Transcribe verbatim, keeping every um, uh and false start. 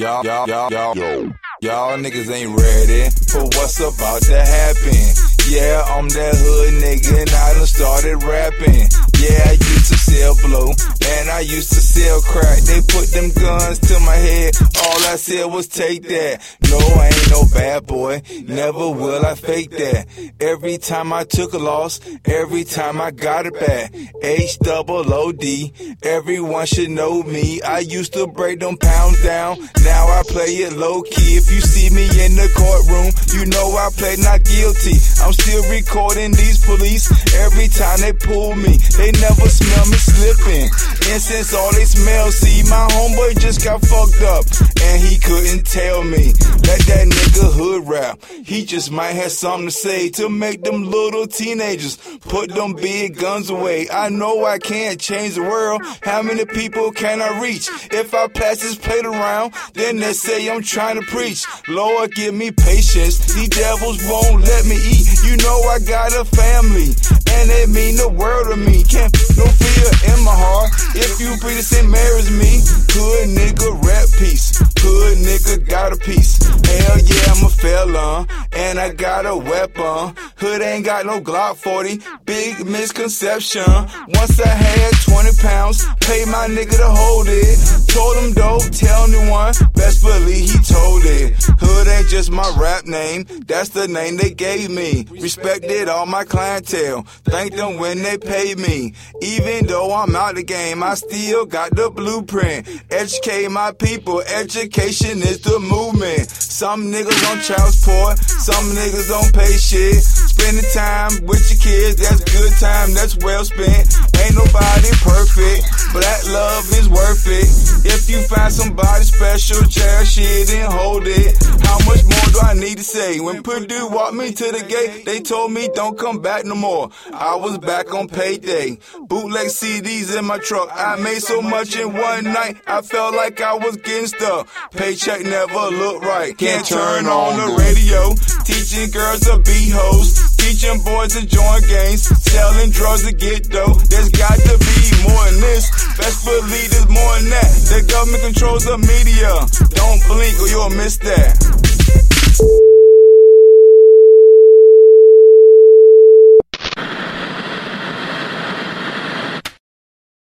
Y'all, y'all, y'all, y'all, yo. Y'all niggas ain't ready for what's about to happen. Yeah, I'm that hood nigga and I done started rapping. Yeah, I used to sell blow and I used to sell crack. They put them guns to my head, all I said was take that. No, I ain't no bad boy, never will I fake that. Every time I took a loss, every time I got it back. H double O D, everyone should know me. I used to break them pounds down, now I play it low key. If you see me in the courtroom, you know I play not guilty. I'm still recording these police every time they pull me. They never smell me slipping. Incense all they smell. See, my homeboy just got fucked up and he couldn't tell me. Let that nigga hood rap. He just might have something to say to make them little teenagers put them big guns away. I know I can't change the world. How many people can I reach? If I pass this plate around, then they say I'm trying to preach. Lord, give me patience. These devils won't let me eat. You know I got a family, and it mean the world to me. Can't no fear in my heart if you pretty Saint Mary's me. Hood nigga rap peace, hood nigga got a piece. Hell yeah, I'm a felon, and I got a weapon. Hood ain't got no Glock forty, big misconception. Once I had twenty pounds, paid my nigga to hold it. Told him don't tell anyone, best believe he told it. Hood ain't just my rap name, that's the name they gave me. Respected all my clientele, thank them when they paid me. Even though I'm out the game, I still got the blueprint. Educate my people, education is the movement. Some niggas on child support, some niggas don't pay shit. Spending time with your kids, that's good time, that's well spent. Ain't nobody perfect, but that love is worth it. If you find somebody special, cherish it and hold it. How much more do I need to say? When Purdue walked me to the gate, they told me don't come back no more. I was back on payday, bootleg C Ds in my truck. I made so much in one night, I felt like I was getting stuck. Paycheck never looked right. Can't turn on the radio, teaching girls to be hoes, teaching boys to join gangs, selling drugs to get dough. There's got to be more than this. Best believe there's more than that. The government controls the media. Don't blink or you'll miss that.